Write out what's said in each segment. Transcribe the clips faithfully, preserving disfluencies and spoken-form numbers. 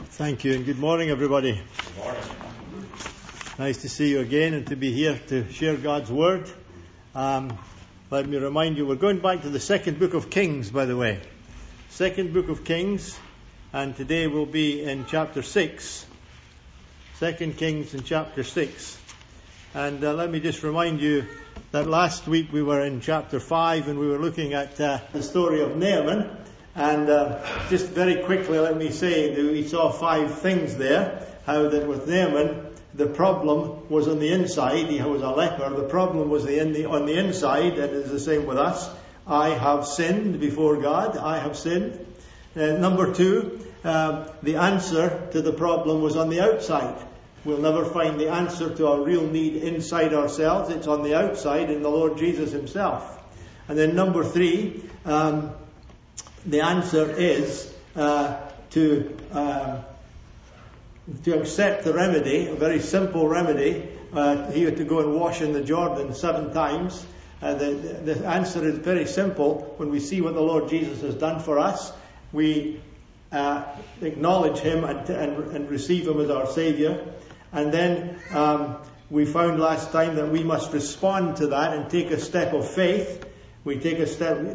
Thank you, and good morning, everybody. Good morning. Nice to see you again and to be here to share God's Word. Um, let me remind you, we're going back to the second book of Kings, by the way. Second book of Kings, and today we'll be in chapter six. Second Kings in chapter six. And uh, let me just remind you that last week we were in chapter five and we were looking at uh, the story of Naaman. And uh, just very quickly, let me say that we saw five things there. How that with Naaman, the problem was on the inside. He was a leper. The problem was the, in the, on the inside, and it's the same with us. I have sinned before God. I have sinned. Uh, number two, uh, the answer to the problem was on the outside. We'll never find the answer to our real need inside ourselves. It's on the outside in the Lord Jesus Himself. And then number three, um, the answer is uh, to uh, to accept the remedy, a very simple remedy. Uh, he had to go and wash in the Jordan seven times. Uh, the, the answer is very simple. When we see what the Lord Jesus has done for us, we uh, acknowledge Him and, and, and receive Him as our Saviour. And then um, we found last time that we must respond to that and take a step of faith. We take a step. Uh,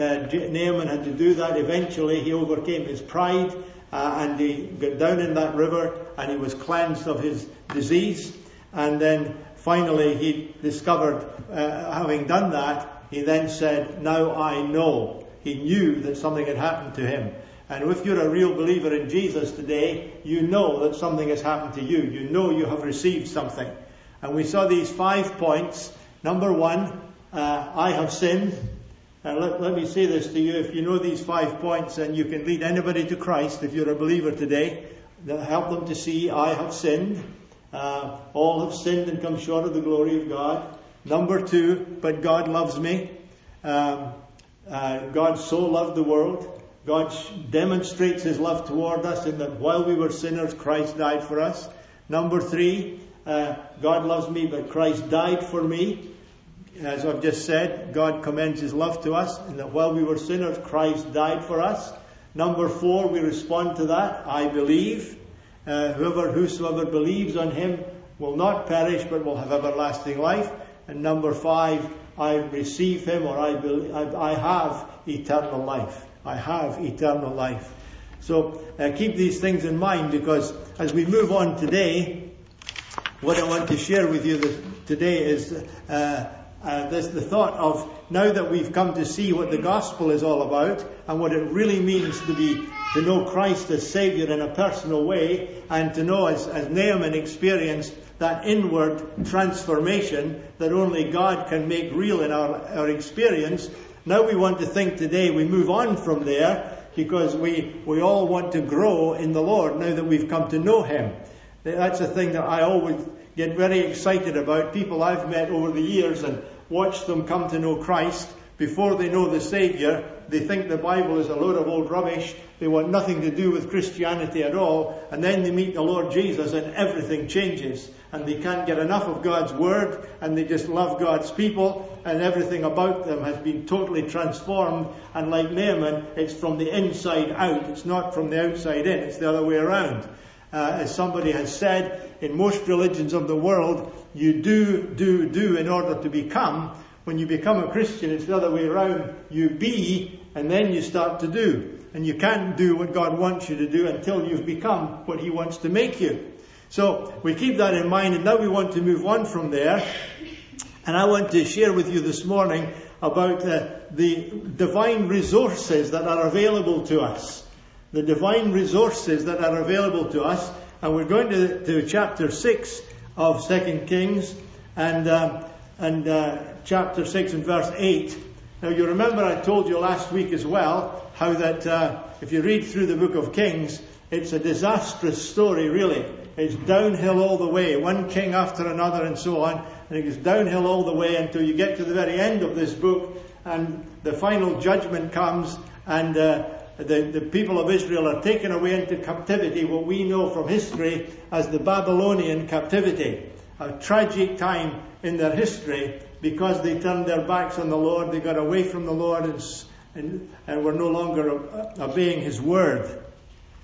Naaman had to do that. Eventually, he overcame his pride uh, and he got down in that river and he was cleansed of his disease. And then finally, he discovered, uh, having done that, he then said, "Now I know." He knew that something had happened to him. And if you're a real believer in Jesus today, you know that something has happened to you. You know you have received something. And we saw these five points. Number one, uh, I have sinned. And let, let me say this to you. If you know these five points, then you can lead anybody to Christ. If you're a believer today, help them to see, I have sinned. Uh, all have sinned and come short of the glory of God. Number two, but God loves me. Um, uh, God so loved the world. God demonstrates His love toward us in that while we were sinners, Christ died for us. Number three, uh, God loves me, but Christ died for me. As I've just said, God commends His love to us in that while we were sinners, Christ died for us. Number four, we respond to that. I believe. Uh, whoever, whosoever believes on Him will not perish, but will have everlasting life. And number five, I receive Him, or I, believe, I, I have eternal life. I have eternal life. So uh, keep these things in mind, because as we move on today, what I want to share with you this, today is uh, uh, this, the thought of, now that we've come to see what the gospel is all about and what it really means to be to know Christ as Saviour in a personal way, and to know, as, as Naaman experienced, that inward transformation that only God can make real in our, our experience. Now we want to think today, we move on from there, because we, we all want to grow in the Lord now that we've come to know Him. That's a thing that I always get very excited about. People I've met over the years and watched them come to know Christ, before they know the Saviour, they think the Bible is a load of old rubbish. They want nothing to do with Christianity at all. And then they meet the Lord Jesus and everything changes. And they can't get enough of God's Word, and they just love God's people, and everything about them has been totally transformed. And like Naaman, it's from the inside out. It's not from the outside in. It's the other way around. Uh, as somebody has said, in most religions of the world, you do, do, do in order to become. When you become a Christian, it's the other way around. You be, and then you start to do. And you can't do what God wants you to do until you've become what He wants to make you. So we keep that in mind, and now we want to move on from there. And I want to share with you this morning about uh, the divine resources that are available to us. The divine resources that are available to us. And we're going to, to chapter six of Second Kings, and uh, and uh, chapter six and verse eight. Now you remember I told you last week as well how that uh, if you read through the book of Kings, it's a disastrous story, really. It's downhill all the way, one king after another and so on, and it goes downhill all the way until you get to the very end of this book, and the final judgment comes, and uh, the, the people of Israel are taken away into captivity, what we know from history as the Babylonian captivity. A tragic time in their history, because they turned their backs on the Lord, they got away from the Lord, and, and, and were no longer obeying His word.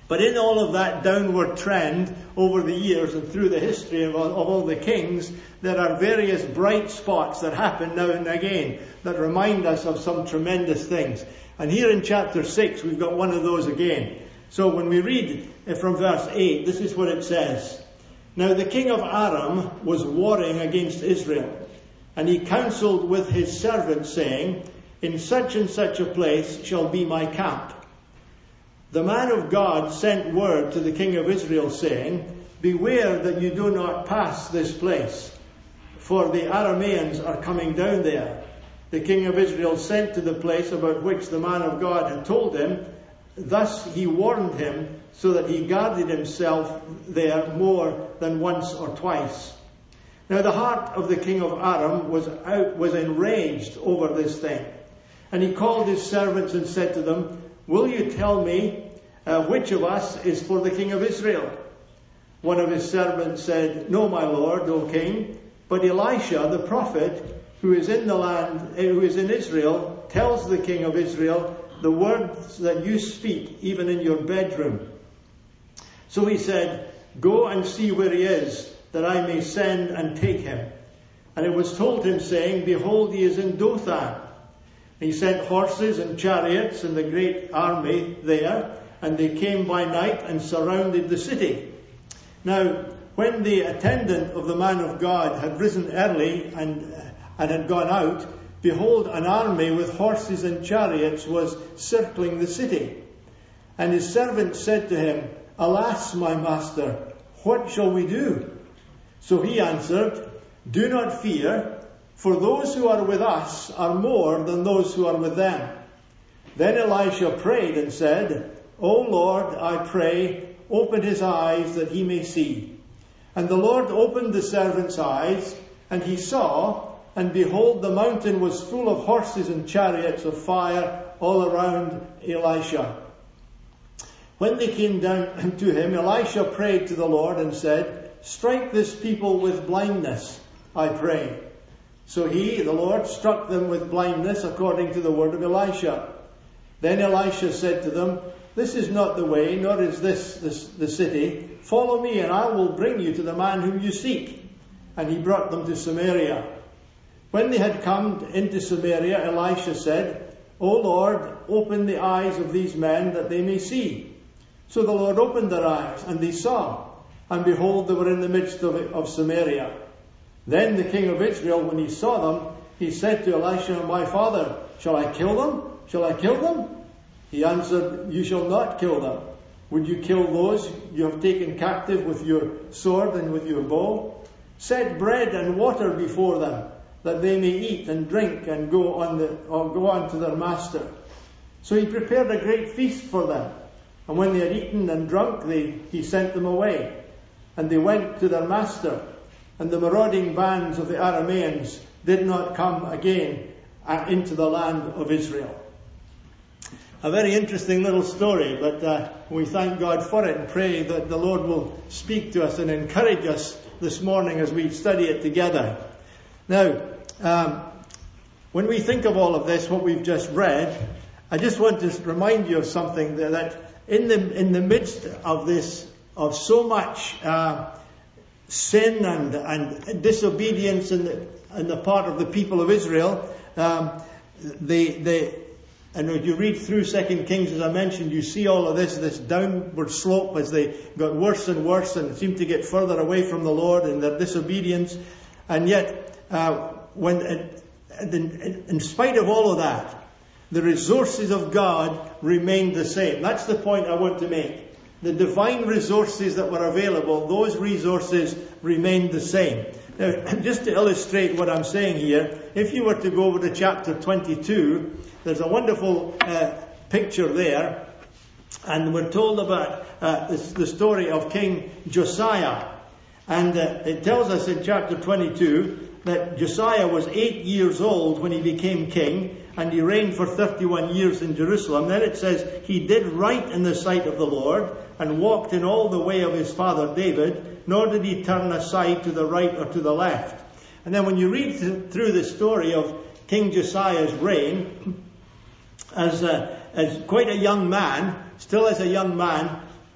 But in all of that downward trend over the years and through the history of all, of all the kings, there are various bright spots that happen now and again that remind us of some tremendous things. And here in chapter six, we've got one of those again. So when we read from verse eight, this is what it says. Now the king of Aram was warring against Israel, and he counselled with his servants, saying, in such and such a place shall be my camp. The man of God sent word to the king of Israel, saying, beware that you do not pass this place, for the Arameans are coming down there. The king of Israel sent to the place about which the man of God had told him. Thus he warned him, so that he guarded himself there more than once or twice. Now the heart of the king of Aram was out, was enraged over this thing. And he called his servants and said to them, will you tell me uh, which of us is for the king of Israel? One of his servants said, no, my lord, O king, but Elisha the prophet, who is in the land, who is in Israel, tells the king of Israel the words that you speak, even in your bedroom. So he said, go and see where he is, that I may send and take him. And it was told him, saying, behold, he is in Dothan. He sent horses and chariots and the great army there, and they came by night and surrounded the city. Now, when the attendant of the man of God had risen early and, and had gone out, behold, an army with horses and chariots was circling the city. And his servant said to him, alas, my master, what shall we do? So he answered, do not fear, for those who are with us are more than those who are with them. Then Elisha prayed and said, O Lord, I pray, open his eyes that he may see. And the Lord opened the servant's eyes, and he saw, and behold, the mountain was full of horses and chariots of fire all around Elisha. When they came down to him, Elisha prayed to the Lord and said, strike this people with blindness, I pray. So he, the Lord, struck them with blindness according to the word of Elisha. Then Elisha said to them, this is not the way, nor is this, this the city. Follow me, and I will bring you to the man whom you seek. And he brought them to Samaria. When they had come into Samaria, Elisha said, O Lord, open the eyes of these men that they may see. So the Lord opened their eyes, and they saw. And behold, they were in the midst of, of Samaria. Then the king of Israel, when he saw them, he said to Elisha, my father, shall I kill them? Shall I kill them? He answered, you shall not kill them. Would you kill those you have taken captive with your sword and with your bow? Set bread and water before them, that they may eat and drink and go on the, or go on to their master. So he prepared a great feast for them. And when they had eaten and drunk, they, he sent them away. And they went to their master. And the marauding bands of the Arameans did not come again uh, into the land of Israel. A very interesting little story, but uh, we thank God for it and pray that the Lord will speak to us and encourage us this morning as we study it together. Now, um, when we think of all of this, what we've just read, I just want to remind you of something that, that in the in the midst of this, of so much uh, sin and, and disobedience in the, in the part of the people of Israel, um, they they. And when you read through Second Kings, as I mentioned, you see all of this, this downward slope as they got worse and worse and seemed to get further away from the Lord in their disobedience. And yet, uh, when in, in spite of all of that, the resources of God remained the same. That's the point I want to make. The divine resources that were available, those resources remained the same. Now, just to illustrate what I'm saying here, if you were to go over to chapter twenty-two, there's a wonderful uh, picture there, and we're told about uh, this, the story of King Josiah. And uh, it tells us in chapter twenty-two that Josiah was eight years old when he became king, and he reigned for thirty-one years in Jerusalem. Then it says, he did right in the sight of the Lord, and walked in all the way of his father David, nor did he turn aside to the right or to the left. And then when you read th- through the story of King Josiah's reign, as, a, as quite a young man, still as a young man,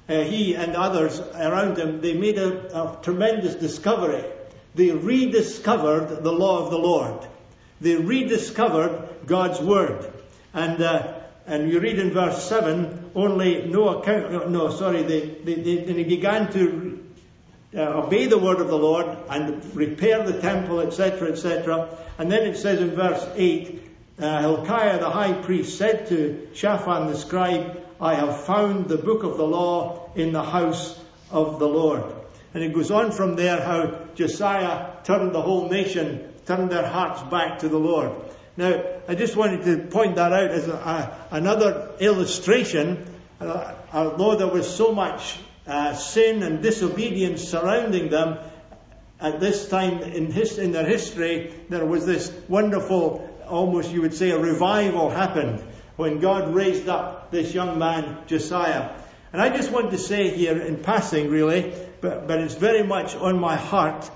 uh, he and others around him, they made a, a tremendous discovery. They rediscovered the law of the Lord. They rediscovered God's Word. And uh, and you read in verse seven, only no account, no, sorry, they, they, they, they began to uh, obey the word of the Lord and repair the temple, et cetera, et cetera. And then it says in verse eight, uh, Hilkiah the high priest said to Shaphan the scribe, I have found the book of the law in the house of the Lord. And it goes on from there how Josiah turned the whole nation, turned their hearts back to the Lord. Now, I just wanted to point that out as a, a, another illustration. Uh, although there was so much uh, sin and disobedience surrounding them, at this time in, his, in their history, there was this wonderful, almost you would say, a revival happened when God raised up this young man, Josiah. And I just want to say here in passing, really, but, but it's very much on my heart.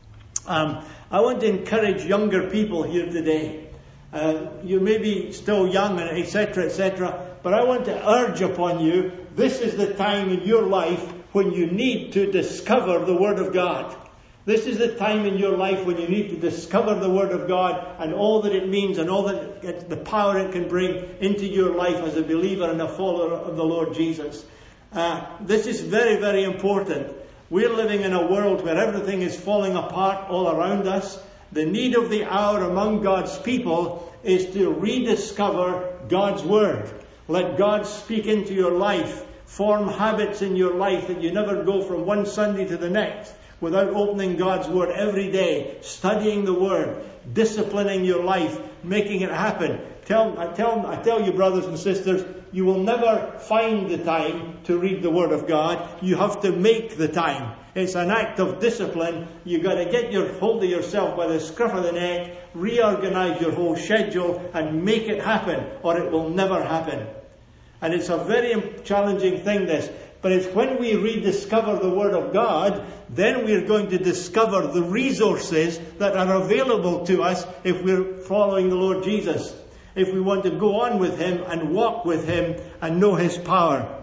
Um, I want to encourage younger people here today. Uh, you may be still young, and et cetera, et cetera. But I want to urge upon you, this is the time in your life when you need to discover the Word of God. This is the time in your life when you need to discover the Word of God and all that it means and all that it, the power it can bring into your life as a believer and a follower of the Lord Jesus. Uh, this is very, very important. We're living in a world where everything is falling apart all around us. The need of the hour among God's people is to rediscover God's Word. Let God speak into your life. Form habits in your life that you never go from one Sunday to the next without opening God's Word every day, studying the Word, disciplining your life, making it happen. Tell, I, tell, I tell you, brothers and sisters, you will never find the time to read the Word of God. You have to make the time. It's an act of discipline. You've got to get your hold of yourself by the scruff of the neck, reorganize your whole schedule and make it happen, or it will never happen. And it's a very challenging thing, this. But it's when we rediscover the Word of God, then we're going to discover the resources that are available to us if we're following the Lord Jesus. If we want to go on with Him and walk with Him and know His power.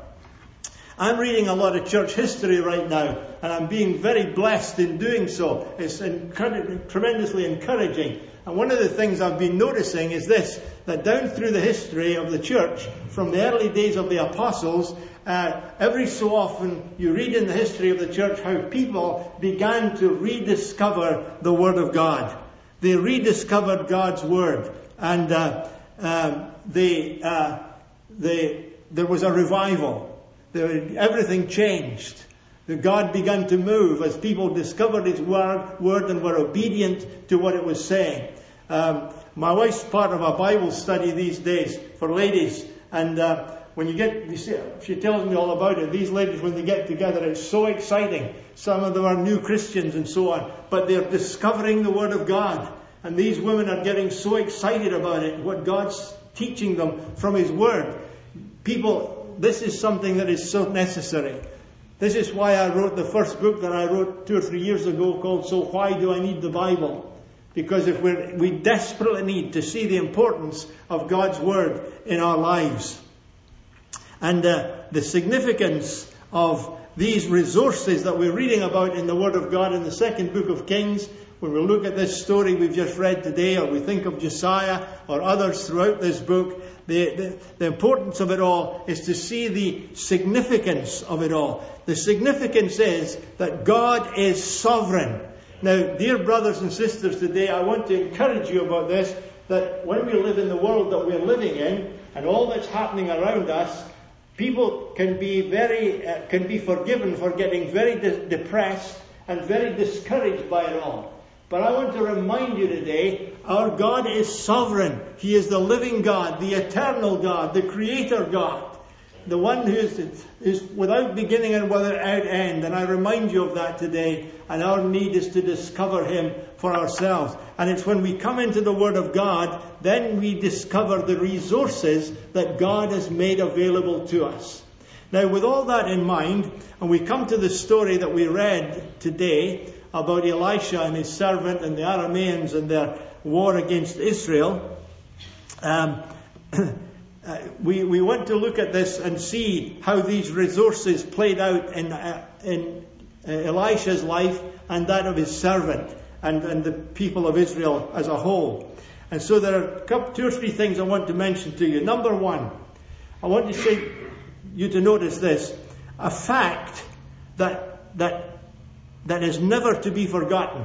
I'm reading a lot of church history right now, and I'm being very blessed in doing so. It's incred- tremendously encouraging. And one of the things I've been noticing is this, that down through the history of the church, from the early days of the apostles, uh, every so often you read in the history of the church how people began to rediscover the Word of God. They rediscovered God's Word. And uh, uh, they, uh, they, there was a revival. There, everything changed. The God began to move as people discovered His word, word and were obedient to what it was saying. Um, my wife's part of a Bible study these days for ladies, and uh, when you get, you see, she tells me all about it. These ladies, when they get together, it's so exciting. Some of them are new Christians and so on, but they're discovering the Word of God, and these women are getting so excited about it, what God's teaching them from His Word. People. This is something that is so necessary. This is why I wrote the first book that I wrote two or three years ago called So Why Do I Need the Bible? Because if we're, we desperately need to see the importance of God's Word in our lives. And uh, the significance of these resources that we're reading about in the Word of God in the second book of Kings, when we look at this story we've just read today, or we think of Josiah or others throughout this book, the, the, the importance of it all is to see the significance of it all. The significance is that God is sovereign. Now, dear brothers and sisters, today I want to encourage you about this, that when we live in the world that we're living in, and all that's happening around us, people can be very, uh, can be forgiven for getting very de- depressed and very discouraged by it all. But I want to remind you today, our God is sovereign. He is the living God, the eternal God, the Creator God. The one who is, is without beginning and without end. And I remind you of that today. And our need is to discover Him for ourselves. And it's when we come into the Word of God, then we discover the resources that God has made available to us. Now, with all that in mind, and we come to the story that we read today, about Elisha and his servant and the Arameans and their war against Israel. Um, uh, we, we want to look at this and see how these resources played out in, uh, in uh, Elisha's life and that of his servant and, and the people of Israel as a whole. And so there are a couple, two or three things I want to mention to you. Number one, I want to say you to notice this. A fact that that that is never to be forgotten.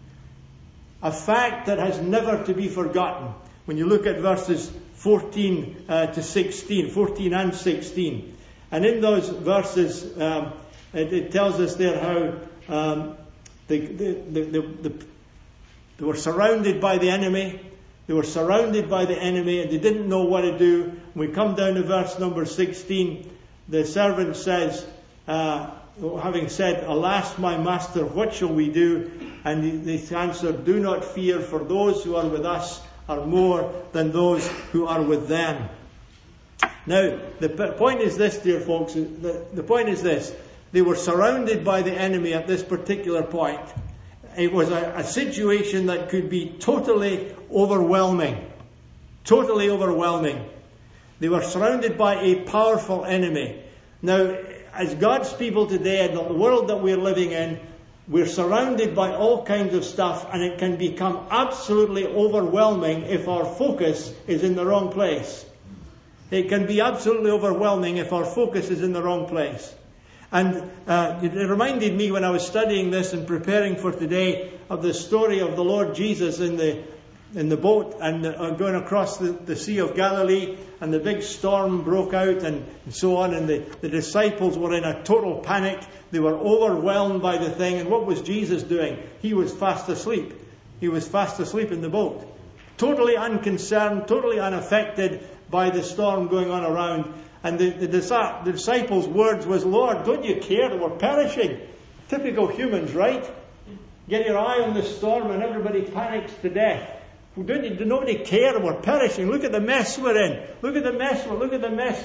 A fact that has never to be forgotten. When you look at verses fourteen uh, to sixteen, fourteen and sixteen. And in those verses, um, it, it tells us there how um, the, the, the, the, the, they were surrounded by the enemy. They were surrounded by the enemy and they didn't know what to do. When we come down to verse number sixteen, the servant says, uh, having said, "Alas, my master, what shall we do?" And they answered, "Do not fear, for those who are with us are more than those who are with them." Now, the point is this, dear folks, the, the point is this. They were surrounded by the enemy at this particular point. It was a, a situation that could be totally overwhelming. Totally overwhelming. They were surrounded by a powerful enemy. Now, as God's people today, in the world that we're living in, we're surrounded by all kinds of stuff, and it can become absolutely overwhelming if our focus is in the wrong place. It can be absolutely overwhelming if our focus is in the wrong place. And uh, it reminded me when I was studying this and preparing for today of the story of the Lord Jesus in the in the boat and uh, going across the, the Sea of Galilee, and the big storm broke out and, and so on, and the, the disciples were in a total panic. They were overwhelmed by the thing. And what was Jesus doing? He was fast asleep. He was fast asleep in the boat. Totally unconcerned, totally unaffected by the storm going on around. And the, the, the disciples' words was, "Lord, don't you care that we're perishing?" Typical humans, right? Get your eye on the storm and everybody panics to death. Don't you, nobody care we're perishing. Look at the mess we're in. Look at the mess. Look at the mess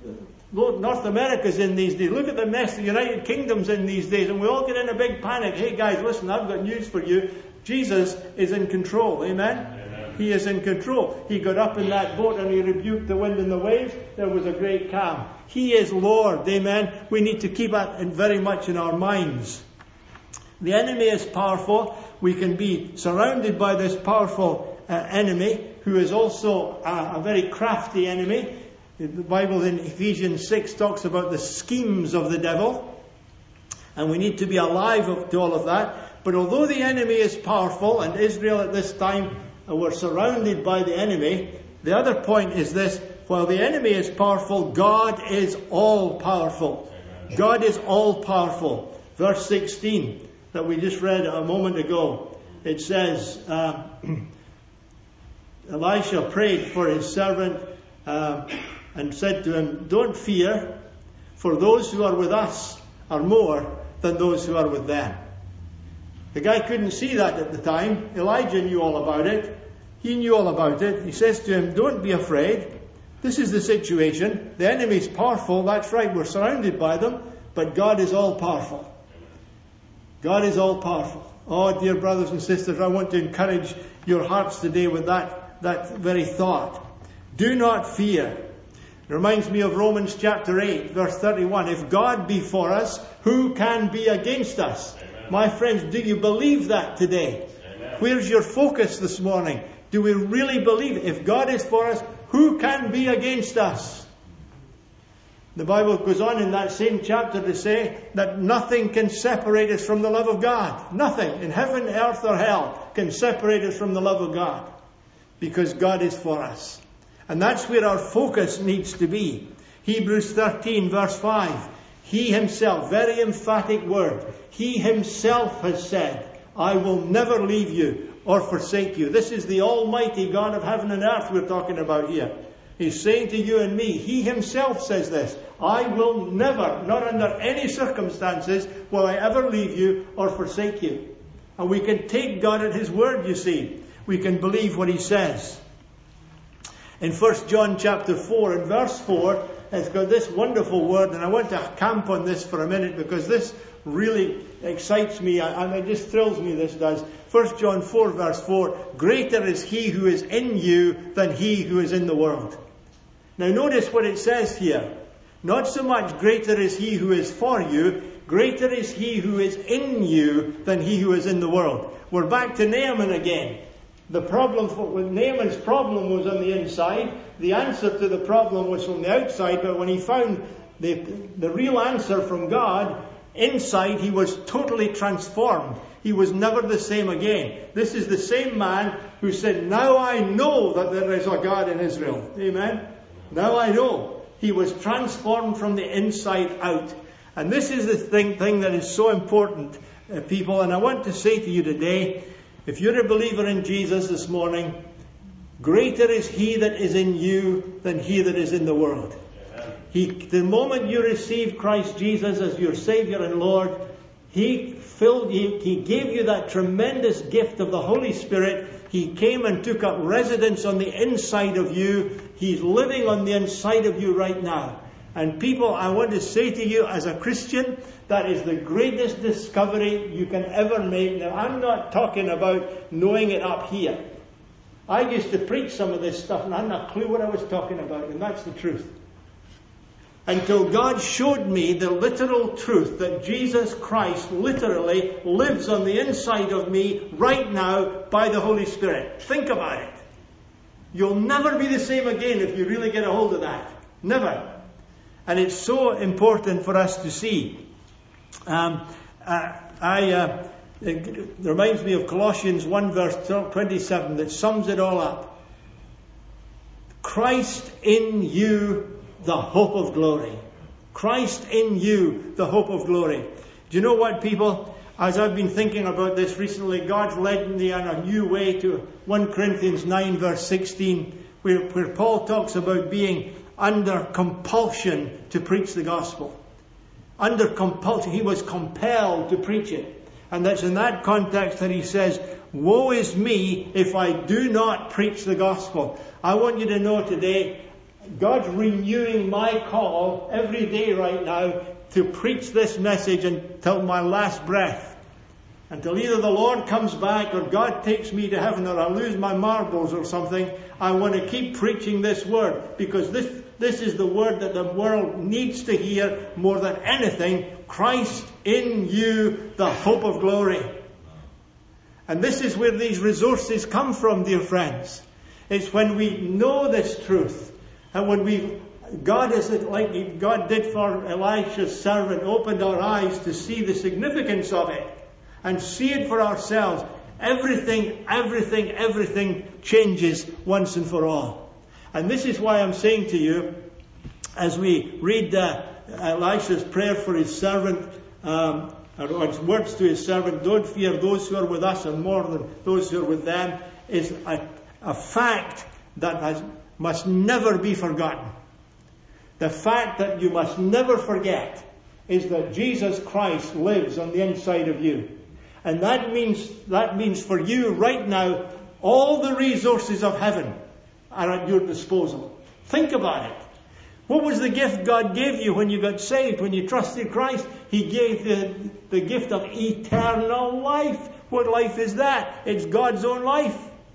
North America's in these days. Look at the mess the United Kingdom's in these days. And we all get in a big panic. Hey guys, listen, I've got news for you. Jesus is in control. Amen? Amen. He is in control. He got up in that boat and he rebuked the wind and the waves. There was a great calm. He is Lord. Amen? We need to keep that very much in our minds. The enemy is powerful. We can be surrounded by this powerful uh, enemy, who is also a, a very crafty enemy. The Bible in Ephesians six talks about the schemes of the devil. And we need to be alive to all of that. But although the enemy is powerful, and Israel at this time uh, were surrounded by the enemy, the other point is this: while the enemy is powerful, God is all powerful. God is all powerful. Verse sixteen that we just read a moment ago, it says, uh, Elisha prayed for his servant uh, and said to him, "Don't fear, for those who are with us are more than those who are with them." The guy couldn't see that at the time. Elijah knew all about it. He knew all about it. He says to him, "Don't be afraid. This is the situation. The enemy is powerful. That's right. We're surrounded by them. But God is all powerful. God is all powerful." Oh, dear brothers and sisters, I want to encourage your hearts today with that, that very thought. Do not fear. It reminds me of Romans chapter eight, verse thirty-one. If God be for us, who can be against us? Amen. My friends, do you believe that today? Amen. Where's your focus this morning? Do we really believe it? If God is for us, who can be against us? The Bible goes on in that same chapter to say that nothing can separate us from the love of God. Nothing in heaven, earth or hell can separate us from the love of God, because God is for us. And that's where our focus needs to be. Hebrews thirteen verse five. He himself, very emphatic word, he himself has said, "I will never leave you or forsake you." This is the Almighty God of heaven and earth we're talking about here. He's saying to you and me, he himself says this: "I will never, not under any circumstances, will I ever leave you or forsake you." And we can take God at his word, you see. We can believe what he says. In First John chapter four and verse four, it's got this wonderful word, and I want to camp on this for a minute because this really excites me and it just thrills me, this does. First John four verse four, "Greater is he who is in you than he who is in the world." Now notice what it says here. Not so much greater is he who is for you, greater is he who is in you than he who is in the world. We're back to Naaman again. The problem for Naaman's problem was on the inside. The answer to the problem was from the outside. But when he found the, the real answer from God, inside he was totally transformed. He was never the same again. This is the same man who said, now I know that there is a God in Israel. Amen? Now I know. He was transformed from the inside out. And this is the thing, thing that is so important, uh, people. And I want to say to you today, if you're a believer in Jesus this morning, greater is he that is in you than he that is in the world. He, the moment you receive Christ Jesus as your Savior and Lord, He filled you, He gave you that tremendous gift of the Holy Spirit. He came and took up residence on the inside of you. He's living on the inside of you right now. And people, I want to say to you as a Christian, that is the greatest discovery you can ever make. Now, I'm not talking about knowing it up here. I used to preach some of this stuff and I had no clue what I was talking about, and that's the truth. Until God showed me the literal truth that Jesus Christ literally lives on the inside of me right now by the Holy Spirit. Think about it. You'll never be the same again if you really get a hold of that. Never. And it's so important for us to see. Um, uh, I, uh, it reminds me of Colossians one verse twenty-seven that sums it all up. Christ in you, the hope of glory. Christ in you, the hope of glory. Do you know what, people? As I've been thinking about this recently, God's led me in a new way to First Corinthians nine verse sixteen, where, where Paul talks about being under compulsion to preach the gospel. Under compulsion. He was compelled to preach it. And that's in that context that he says, woe is me if I do not preach the gospel. I want you to know today, God's renewing my call every day right now to preach this message until my last breath. Until either the Lord comes back or God takes me to heaven or I lose my marbles or something, I want to keep preaching this word. Because this, this is the word that the world needs to hear more than anything. Christ in you, the hope of glory. And this is where these resources come from, dear friends. It's when we know this truth. And when we, God is like God did for Elisha's servant, opened our eyes to see the significance of it and see it for ourselves. Everything, everything, everything changes once and for all. And this is why I'm saying to you, as we read uh, Elisha's prayer for his servant, um, or his words to his servant, don't fear, those who are with us are more than those who are with them, is a, a fact that has must never be forgotten. The fact that you must never forget is that Jesus Christ lives on the inside of you. And that means, that means for you right now, all the resources of heaven are at your disposal. Think about it. What was the gift God gave you when you got saved, when you trusted Christ? He gave the, the gift of eternal life. What life is that? It's God's own life.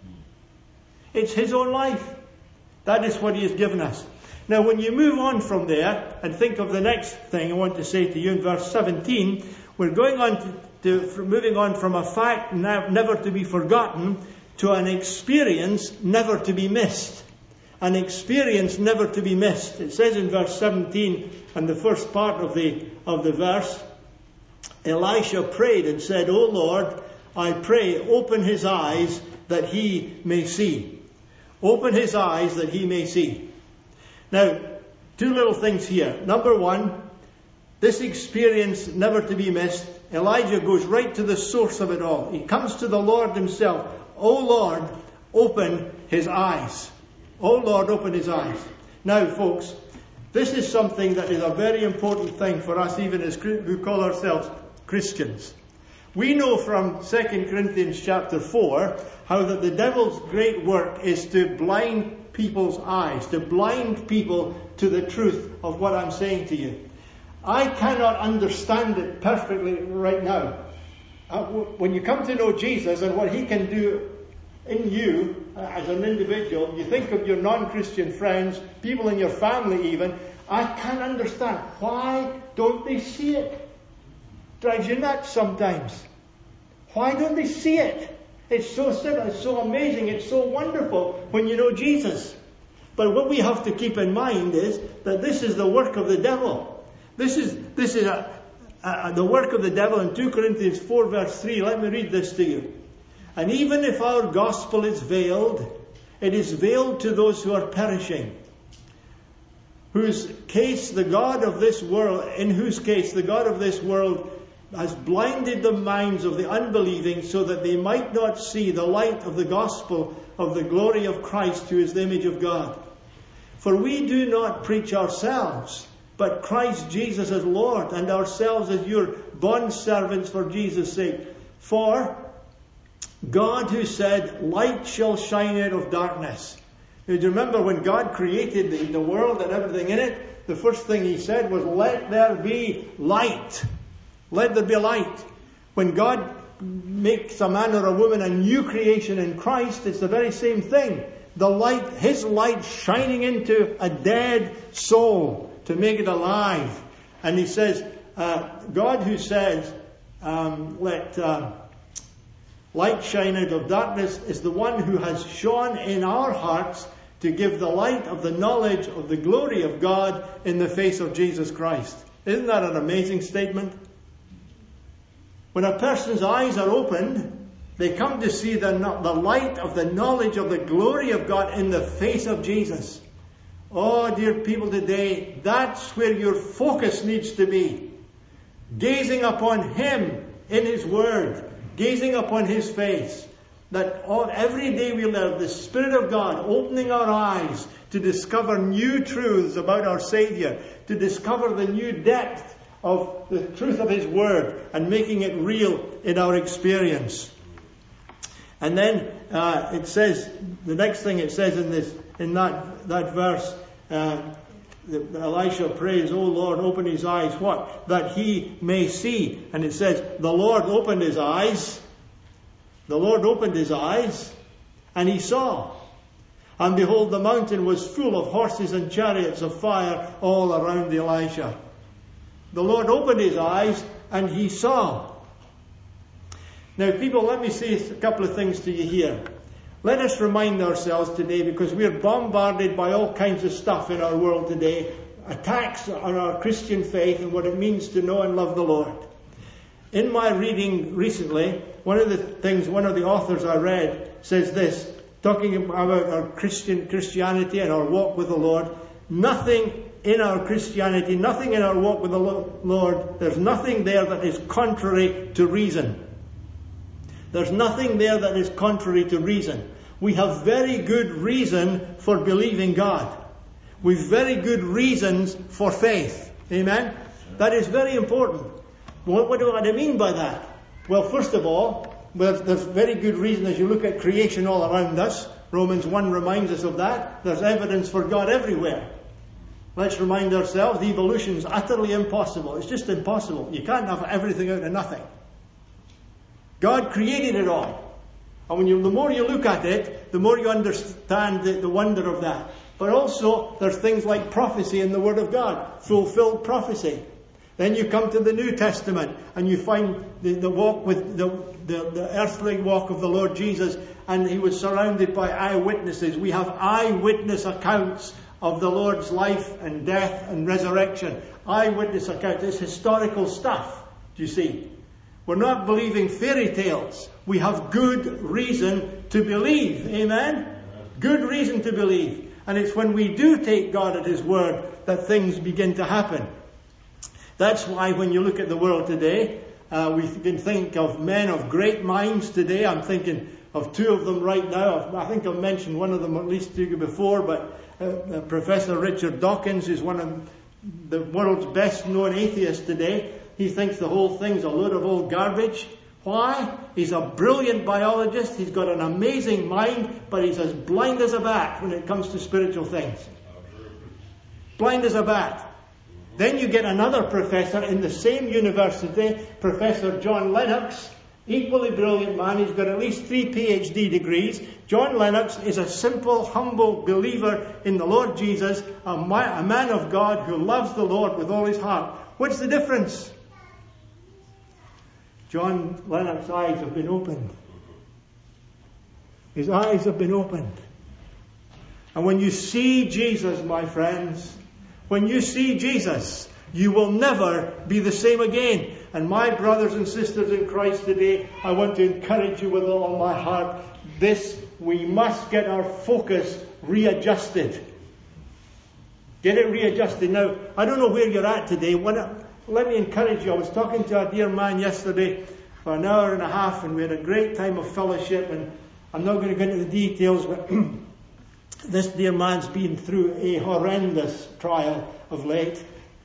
It's His own life. That is what He has given us. Now, when you move on from there and think of the next thing I want to say to you in verse seventeen, we're going on to, to moving on from a fact never to be forgotten to an experience never to be missed. An experience never to be missed. It says in verse seventeen, and the first part of the of the verse, Elisha prayed and said, O Lord, I pray, open his eyes that he may see. Open his eyes that he may see. Now, two little things here. Number one, this experience never to be missed. Elijah goes right to the source of it all. He comes to the Lord himself. O Lord, open his eyes. O Lord, open his eyes. Now, folks, this is something that is a very important thing for us, even as who call ourselves Christians. We know from Second Corinthians chapter four how that the devil's great work is to blind people's eyes, to blind people to the truth of what I'm saying to you. I cannot understand it perfectly right now. Uh, when you come to know Jesus and what He can do in you, uh, as an individual, you think of your non-Christian friends, people in your family even, I can't understand. Why don't they see it? Drives you nuts sometimes. Why don't they see it? It's so simple, it's so amazing, it's so wonderful when you know Jesus. But what we have to keep in mind is that this is the work of the devil. This is this is a, a, the work of the devil in two Corinthians four verse three. Let me read this to you. And even if our gospel is veiled, it is veiled to those who are perishing, whose case the God of this world, in whose case the God of this world has blinded the minds of the unbelieving so that they might not see the light of the gospel of the glory of Christ, who is the image of God. For we do not preach ourselves, but Christ Jesus as Lord, and ourselves as your bondservants for Jesus' sake. For God, who said, light shall shine out of darkness. Now, do you remember when God created the, the world and everything in it? The first thing he said was, let there be light. Let there be light. When God makes a man or a woman a new creation in Christ, it's the very same thing. The light, his light shining into a dead soul to make it alive. And he says, uh, God who says, um, let uh, light shine out of darkness, is the one who has shone in our hearts to give the light of the knowledge of the glory of God in the face of Jesus Christ. Isn't that an amazing statement? When a person's eyes are opened, they come to see the, the light of the knowledge of the glory of God in the face of Jesus. Oh, dear people today, that's where your focus needs to be. Gazing upon Him in His Word. Gazing upon His face. That all, every day we live, the Spirit of God opening our eyes to discover new truths about our Saviour. To discover the new depth of the truth of His Word and making it real in our experience. And then uh, it says, the next thing it says in this, in that that verse, uh, Elisha prays, "O Lord, open his eyes." What? That he may see. And it says, the Lord opened his eyes. The Lord opened his eyes, and he saw. And behold, the mountain was full of horses and chariots of fire all around Elisha. The Lord opened his eyes and he saw. Now, people, let me say a couple of things to you here. Let us remind ourselves today, because we are bombarded by all kinds of stuff in our world today, attacks on our Christian faith and what it means to know and love the Lord. In my reading recently, one of the things, one of the authors I read says this, talking about our Christian Christianity and our walk with the Lord. Nothing in our Christianity, nothing in our walk with the Lord, there's nothing there that is contrary to reason. There's nothing there that is contrary to reason. We have very good reason for believing God. We've very good reasons for faith. Amen? That is very important. What, what do I mean by that? Well, first of all, there's, there's very good reason as you look at creation all around us. Romans one reminds us of that. There's evidence for God everywhere. Let's remind ourselves, evolution is utterly impossible. It's just impossible. You can't have everything out of nothing. God created it all. And when you, the more you look at it, the more you understand the, the wonder of that. But also, there's things like prophecy in the Word of God. Fulfilled prophecy. Then you come to the New Testament and you find the, the walk with the, the, the earthly walk of the Lord Jesus, and He was surrounded by eyewitnesses. We have eyewitness accounts of the Lord's life and death and resurrection. Eyewitness accounts. It's historical stuff, do you see? We're not believing fairy tales. We have good reason to believe. Amen? Good reason to believe. And it's when we do take God at His word that things begin to happen. That's why when you look at the world today, uh, we can think of men of great minds today. I'm thinking of two of them right now. I think I've mentioned one of them at least to you before, but uh, uh, Professor Richard Dawkins is one of the world's best known atheists today. He thinks the whole thing's a load of old garbage. Why? He's a brilliant biologist. He's got an amazing mind, but he's as blind as a bat when it comes to spiritual things. Blind as a bat. Then you get another professor in the same university, Professor John Lennox, Equally brilliant man. He's got at least three P H D degrees. John Lennox is a simple, humble believer in the Lord Jesus, a, ma- a man of God who loves the Lord with all his heart. What's the difference? John Lennox's eyes have been opened. His eyes have been opened. And when you see Jesus, my friends, when you see Jesus, you will never be the same again. And my brothers and sisters in Christ today, I want to encourage you with all my heart. This, we must get our focus readjusted. Get it readjusted. Now, I don't know where you're at today. When I, let me encourage you. I was talking to a dear man yesterday for an hour and a half, and we had a great time of fellowship. And I'm not going to go into the details, but this dear man's been through a horrendous trial of late.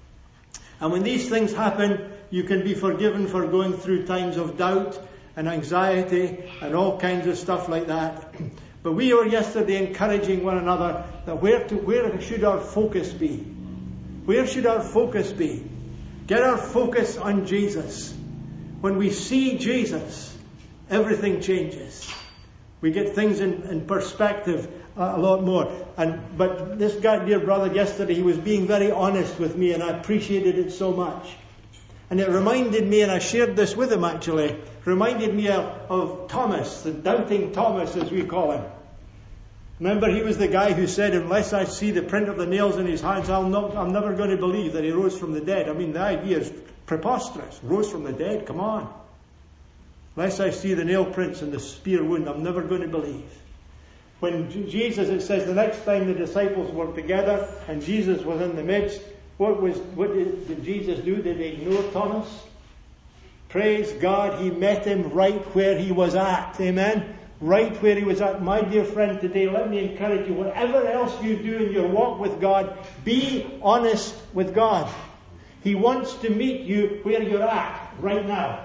And when these things happen, you can be forgiven for going through times of doubt and anxiety and all kinds of stuff like that. But we were yesterday encouraging one another that where to, where should our focus be? Where should our focus be? Get our focus on Jesus. When we see Jesus, everything changes. We get things in, in perspective uh, a lot more. And but this guy, dear brother, yesterday, he was being very honest with me, and I appreciated it so much. And it reminded me, and I shared this with him actually, reminded me of, of Thomas, the doubting Thomas as we call him. Remember, he was the guy who said, unless I see the print of the nails in his hands, I'll not, I'm never going to believe that he rose from the dead. I mean, the idea is preposterous. Rose from the dead, come on. Unless I see the nail prints and the spear wound, I'm never going to believe. When Jesus, it says, the next time the disciples were together and Jesus was in the midst, what was what did, did Jesus do? Did he ignore Thomas? Praise God, he met him right where he was at. Amen? Right where he was at. My dear friend, today, let me encourage you, whatever else you do in your walk with God, be honest with God. He wants to meet you where you're at right now.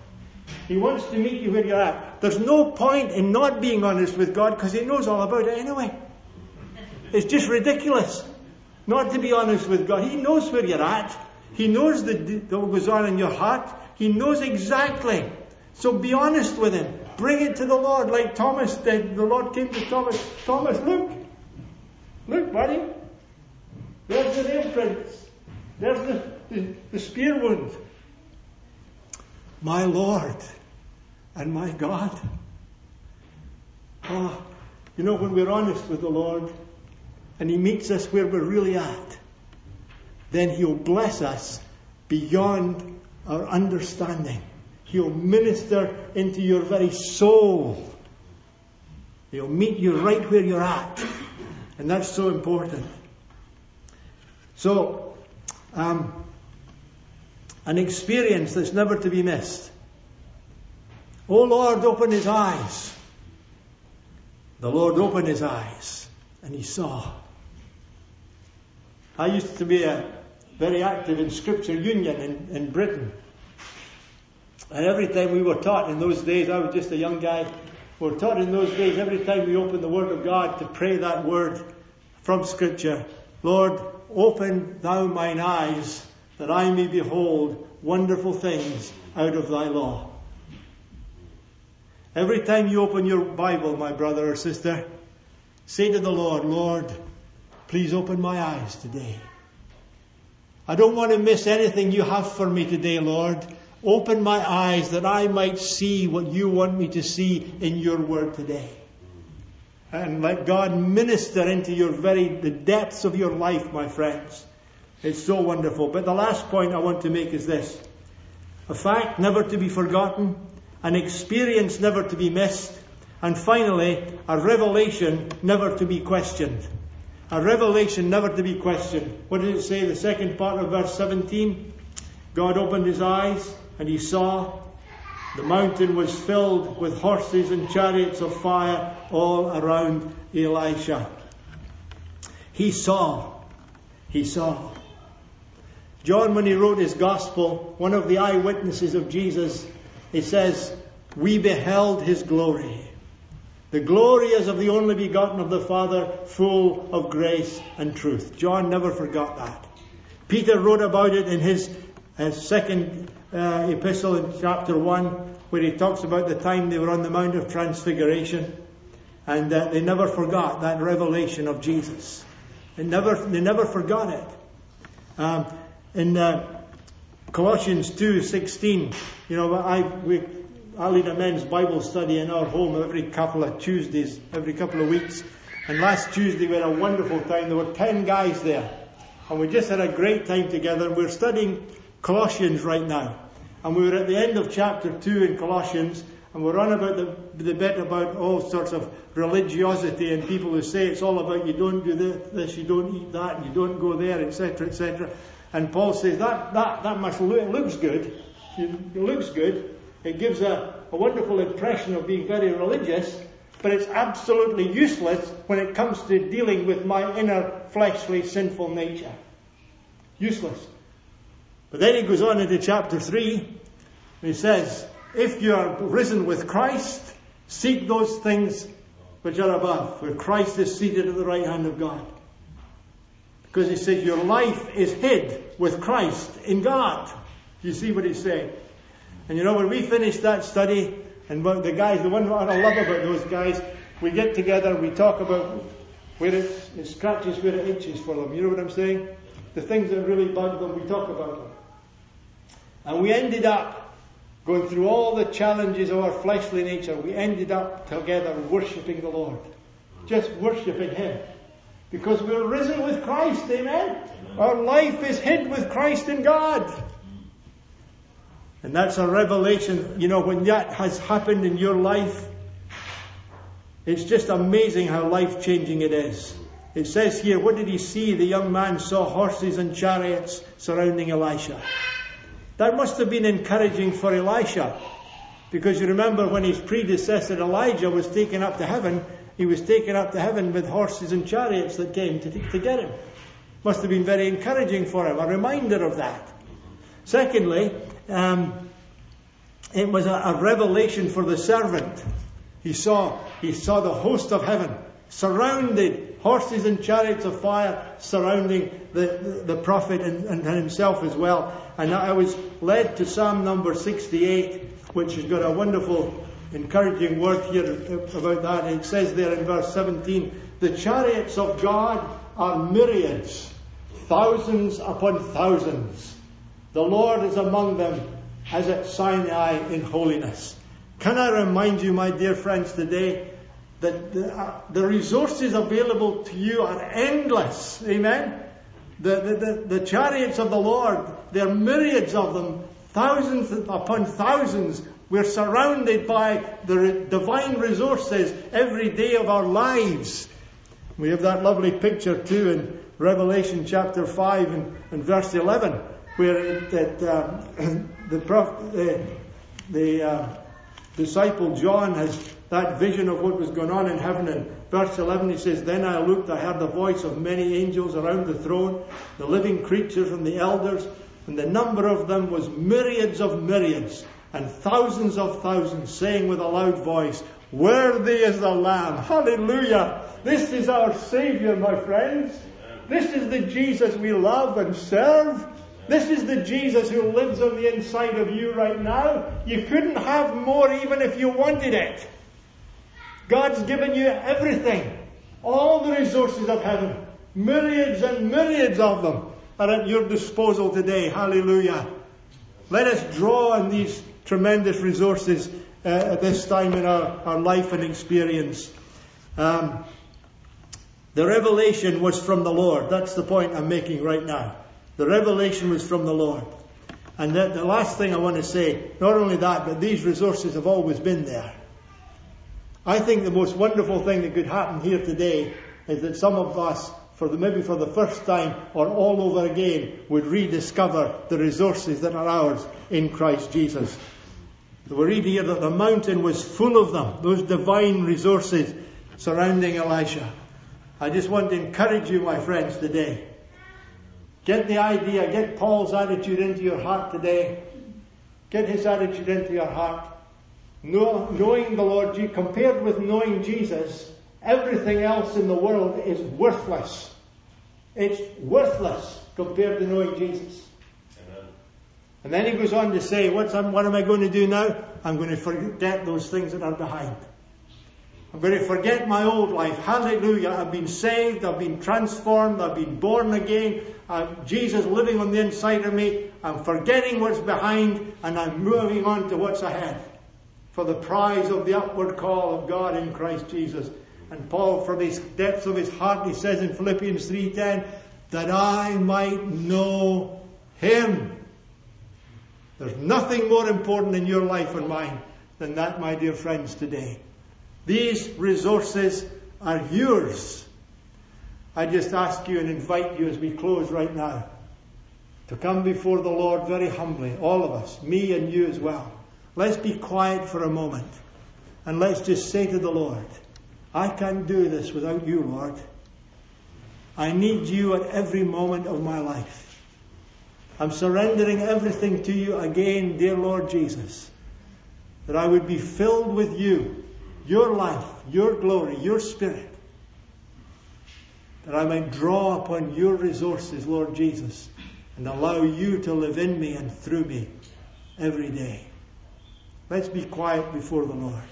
He wants to meet you where you're at. There's no point in not being honest with God because he knows all about it anyway. It's just ridiculous not to be honest with God. He knows where you're at. He knows the, the, what goes on in your heart. He knows exactly. So be honest with him. Bring it to the Lord like Thomas did. The Lord came to Thomas. Thomas, look. Look, buddy. There's the nail prints. There's the, the, the spear wound. My Lord and my God. Oh, you know, when we're honest with the Lord and he meets us where we're really at, then he'll bless us beyond our understanding. He'll minister into your very soul. He'll meet you right where you're at. And that's so important. So, um, an experience that's never to be missed. Oh Lord, open his eyes. The Lord opened his eyes and he saw. I used to be a, very active in Scripture Union in, in Britain. And every time we were taught in those days, I was just a young guy, we were taught in those days, every time we opened the Word of God, to pray that word from Scripture. Lord, open thou mine eyes, that I may behold wonderful things out of thy law. Every time you open your Bible, my brother or sister, say to the Lord, Lord, please open my eyes today. I don't want to miss anything you have for me today, Lord. Open my eyes that I might see what you want me to see in your word today. And let God minister into your very, the depths of your life, my friends. It's so wonderful. But the last point I want to make is this. A fact never to be forgotten. An experience never to be missed. And finally, a revelation never to be questioned. A revelation never to be questioned. What did it say? The second part of verse seventeen. God opened his eyes and he saw the mountain was filled with horses and chariots of fire all around Elisha. He saw. He saw. John, when he wrote his gospel, one of the eyewitnesses of Jesus, he says, we beheld his glory. The glory as of the only begotten of the Father, full of grace and truth. John never forgot that. Peter wrote about it in his, his second uh, epistle in chapter one, where he talks about the time they were on the Mount of Transfiguration, and uh, they never forgot that revelation of Jesus. They never, they never forgot it. Um, in uh, Colossians two sixteen, you know, I we I lead a men's Bible study in our home every couple of Tuesdays, every couple of weeks. And last Tuesday we had a wonderful time. There were ten guys there. And we just had a great time together. We're studying Colossians right now. And we were at the end of chapter two in Colossians. And we're on about the, the bit about all sorts of religiosity and people who say it's all about you don't do this, you don't eat that, and you don't go there, et cetera, et cetera. And Paul says that that, that must look, it looks good. It looks good. It gives a, a wonderful impression of being very religious, but it's absolutely useless when it comes to dealing with my inner fleshly sinful nature. Useless. But then he goes on into chapter three, and he says, if you are risen with Christ, seek those things which are above, where Christ is seated at the right hand of God. Because he says your life is hid with Christ in God. You see what he's saying? And you know, when we finish that study, and the guys, the one what I love about those guys, we get together, we talk about where it, it scratches where it itches for them. You know what I'm saying? The things that really bug them, we talk about them. And we ended up going through all the challenges of our fleshly nature. We ended up together worshipping the Lord. Just worshipping Him. Because we're risen with Christ, amen? Our life is hid with Christ in God. And that's a revelation. You know, when that has happened in your life, it's just amazing how life-changing it is. It says here, what did he see? The young man saw horses and chariots surrounding Elisha. That must have been encouraging for Elisha. Because you remember when his predecessor Elijah was taken up to heaven, he was taken up to heaven with horses and chariots that came to, to get him. Must have been very encouraging for him, a reminder of that. Secondly, um, it was a, a revelation for the servant. He saw, he saw the host of heaven surrounded, horses and chariots of fire surrounding the, the, the prophet and, and himself as well. And I was led to Psalm number sixty-eight, which has got a wonderful, encouraging word here about that. It says there in verse seventeen, the chariots of God are myriads, thousands upon thousands. The Lord is among them as at Sinai in holiness. Can I remind you, my dear friends, today that the, uh, the resources available to you are endless. Amen? The, the, the, the chariots of the Lord, there are myriads of them, thousands upon thousands. We're surrounded by the re- divine resources every day of our lives. We have that lovely picture too in Revelation chapter five and, and verse eleven, where it, it, uh, the, prof, the, the uh, disciple John has that vision of what was going on in heaven. And verse eleven, he says, then I looked, I heard the voice of many angels around the throne, the living creatures and the elders, and the number of them was myriads of myriads, and thousands of thousands, saying with a loud voice, worthy is the Lamb. Hallelujah! This is our Saviour, my friends. This is the Jesus we love and serve. This is the Jesus who lives on the inside of you right now. You couldn't have more even if you wanted it. God's given you everything. All the resources of heaven. Myriads and myriads of them are at your disposal today. Hallelujah. Let us draw on these tremendous resources uh, at this time in our, our life and experience. Um, the revelation was from the Lord. That's the point I'm making right now. The revelation was from the Lord. And the, the last thing I want to say, not only that, but these resources have always been there. I think the most wonderful thing that could happen here today is that some of us, for the, maybe for the first time or all over again, would rediscover the resources that are ours in Christ Jesus. We read here that the mountain was full of them, those divine resources surrounding Elisha. I just want to encourage you, my friends, today. Get the idea, get Paul's attitude into your heart today. Get his attitude into your heart. Know, knowing the Lord Jesus, compared with knowing Jesus, everything else in the world is worthless. It's worthless compared to knowing Jesus. Amen. And then he goes on to say, What's, what am I going to do now? I'm going to forget those things that are behind. I'm going to forget my old life. Hallelujah. I've been saved. I've been transformed. I've been born again. Uh, Jesus living on the inside of me. I'm forgetting what's behind and I'm moving on to what's ahead. For the prize of the upward call of God in Christ Jesus. And Paul, from the depths of his heart, he says in Philippians three ten, that I might know Him. There's nothing more important in your life and mine than that, my dear friends, today. These resources are yours. I just ask you and invite you as we close right now to come before the Lord very humbly, all of us, me and you as well. Let's be quiet for a moment and let's just say to the Lord, I can't do this without you, Lord. I need you at every moment of my life. I'm surrendering everything to you again, dear Lord Jesus, that I would be filled with you, your life, your glory, your Spirit, that I might draw upon your resources, Lord Jesus, and allow you to live in me and through me every day. Let's be quiet before the Lord.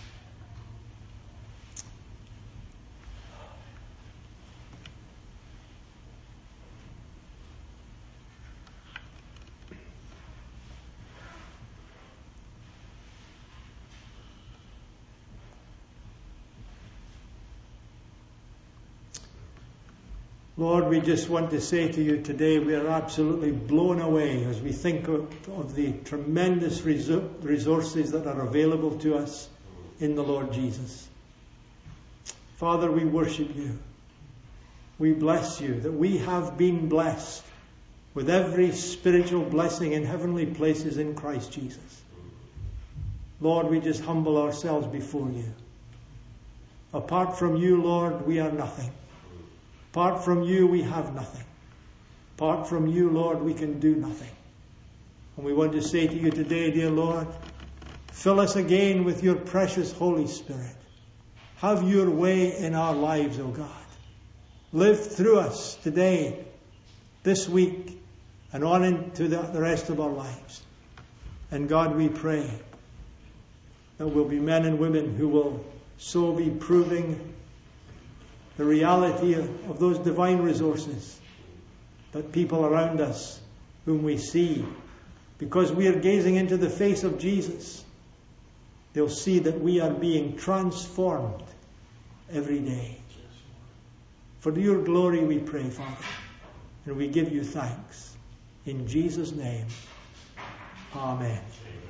Lord, we just want to say to you today, we are absolutely blown away as we think of, of the tremendous resources that are available to us in the Lord Jesus. Father, we worship you. We bless you that we have been blessed with every spiritual blessing in heavenly places in Christ Jesus. Lord, we just humble ourselves before you. Apart from you, Lord, we are nothing. Apart from you, we have nothing. Apart from you, Lord, we can do nothing. And we want to say to you today, dear Lord, fill us again with your precious Holy Spirit. Have your way in our lives, O God. Live through us today, this week, and on into the, the rest of our lives. And God, we pray that we'll be men and women who will so be proving the reality of, of those divine resources that people around us whom we see, because we are gazing into the face of Jesus, they'll see that we are being transformed every day. For your glory we pray, Father, and we give you thanks. In Jesus' name, amen.